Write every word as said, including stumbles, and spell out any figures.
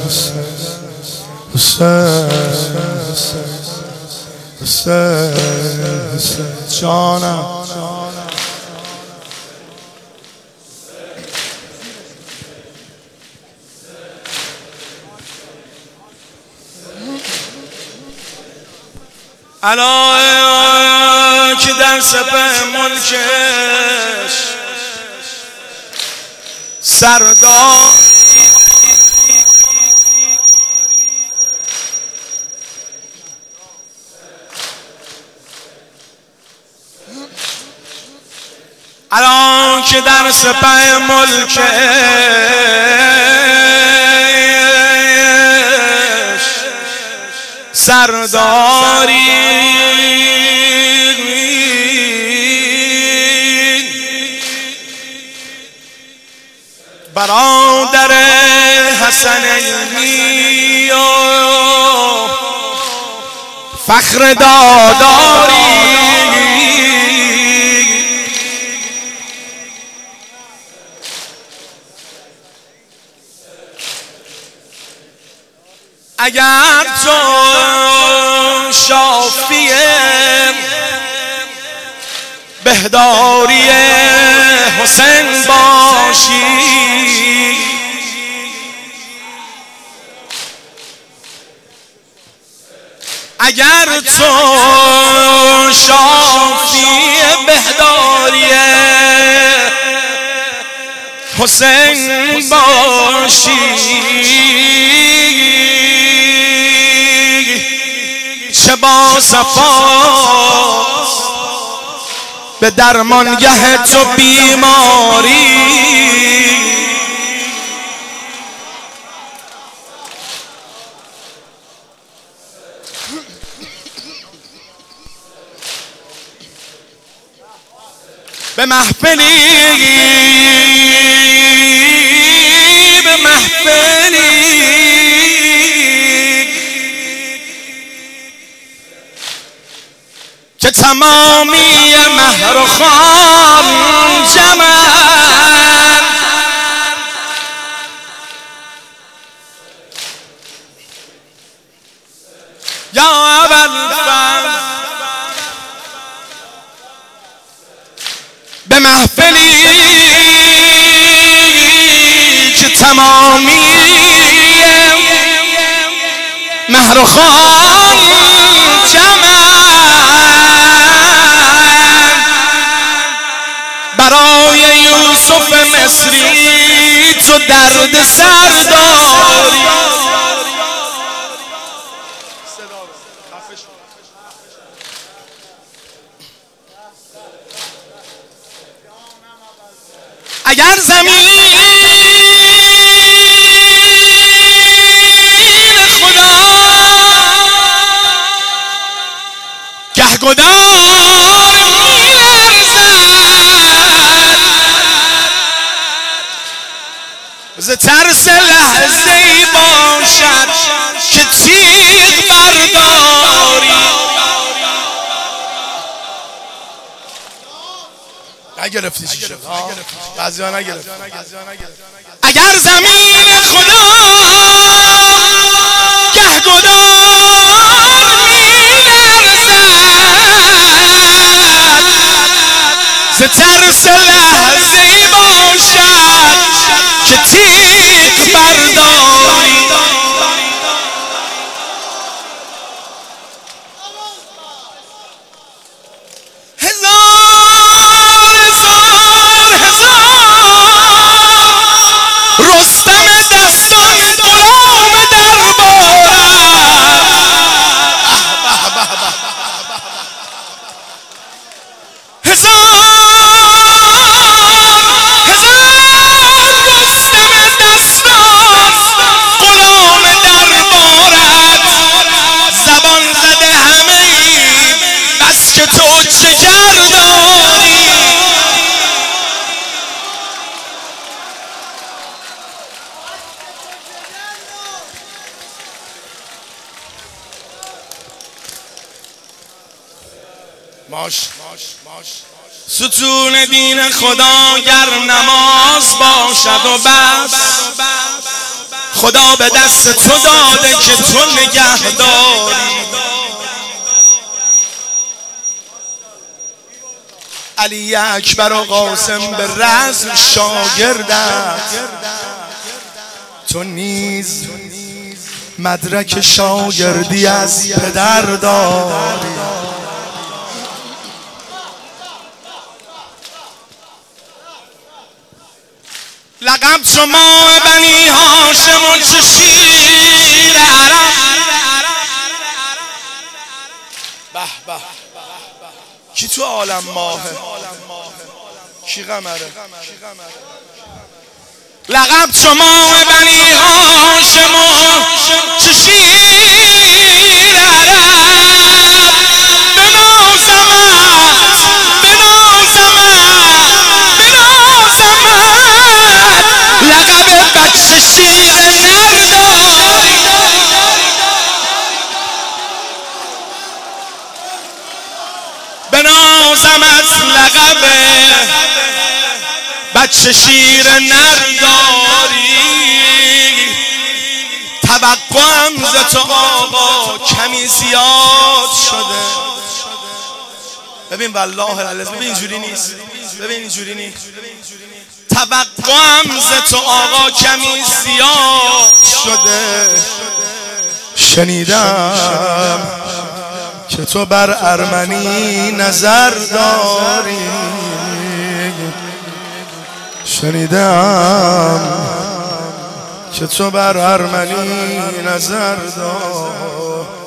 حسین جانم الان که در سپه ملکش سردار الان که در سپه ملکش سرداری برادر حسنینی و فخر داداری اگر تو شافی بهداری حسین باشی اگر تو شافی بهداری حسین باشی چه با صفا به درمانگه تو بیماری به محفلی به محفلی که تمامی مهر و خام جمعن یا ابوالفضل به محفلی که تمامی مهر و خام جمعن برای یوسف مصری تو درد سر داری اگر زمین خدا گهگدار ز ترس لحظه ای باشد که تیغ برداری نگرفتی چی شد؟ بعضی ها نگرفتی. اگر زمین خدا گهگدار می‌لرزد ز ترس لحظه ای باشد که تیغ برداری ماش ستون دین خدا گر نماز باشد و بس خدا به دست تو داده که تو نگه داری. علی اکبر و قاسم به رزم شاگردت، تو نیز مدرک شاگردی از پدر داری. لقب شما بنی هاشم و چه شیر عرب. به به کی تو عالم ماهه، کی قمره؟ لقب شما بنی هاشم و چه شیر عرب. بنازمت بنازمت بنازمت لقب بچه شیر نر داری. بنازمت لقب بچه شیر نر داری. توقعم ز تو آقا کمی زیاد شده. ببین والله العظیم، ببین اینجوری نیست، ببین اینجوری نیست. توقعم ز تو آقا کمی زیاد شده. شنیدم که تو بر ارمنی نظر داری. شنیدم که تو بر ارمنی نظر داری.